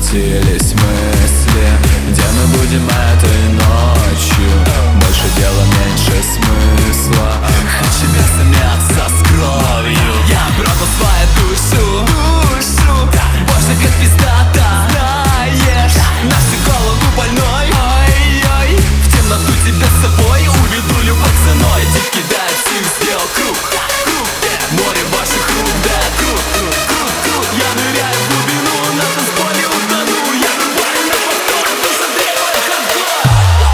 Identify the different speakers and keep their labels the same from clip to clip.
Speaker 1: крутились мысли, где мы будем этой ночью. Больше дела, меньше смысла. Хочу место мяса с кровью. Я продал свою душу, больше как пиздата. Знаешь, на всю голову больной. Ой-ой, в темноту тебя с собой уведу любой ценой. Дик кидает сил, сделал круг. Море ваших рук, да, крут. Я ныряю в глубину, на танцполе утону. Я рубаю на повтор, душа требует хардкор.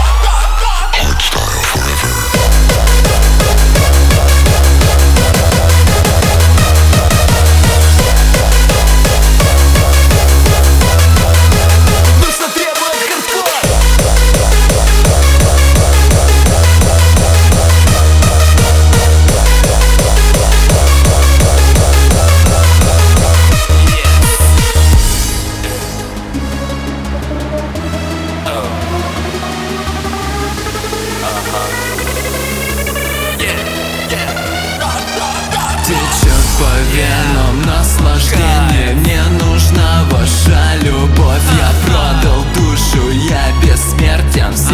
Speaker 1: Душа требует хардкор. Течет по венам наслаждение. Мне нужна ваша любовь. Я продал душу, я бессмертен.